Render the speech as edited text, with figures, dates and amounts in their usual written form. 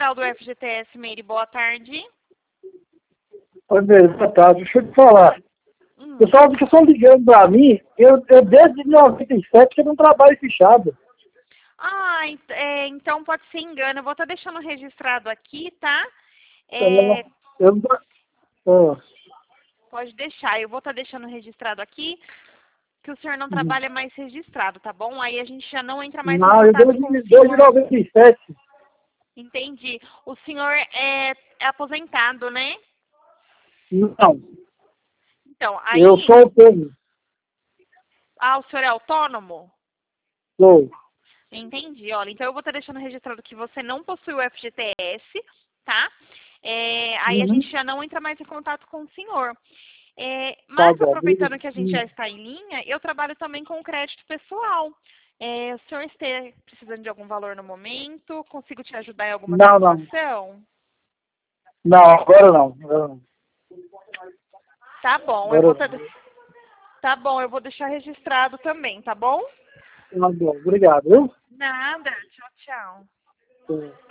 Central do FGTS, Meire, boa tarde. Oi, boa tarde. Deixa eu te falar. O pessoal fica só ligando pra mim. Eu desde 97 que eu não trabalho fichado. Então pode ser engano. Eu vou estar deixando registrado aqui, tá? Eu não. Pode deixar. Eu vou estar deixando registrado aqui que o senhor não trabalha mais registrado, tá bom? Aí a gente já não entra mais em Não, eu contato com o desde senhor. 97. Entendi. O senhor é aposentado, né? Não. Então, aí... Eu sou autônomo. Ah, o senhor é autônomo? Sou. Entendi. Olha, então eu vou estar deixando registrado que você não possui o FGTS, tá? Aí a gente já não entra mais em contato com o senhor. Mas Tá bom. aproveitando que a gente já está em linha, eu trabalho também com crédito pessoal. O senhor esteja precisando de algum valor no momento? Consigo te ajudar em alguma Não, não. situação? Não, agora não. Agora não. Tá bom, Agora não. tá bom, eu vou deixar registrado também, tá bom? Tá bom. Obrigado, viu? Nada. Tchau, tchau. Sim.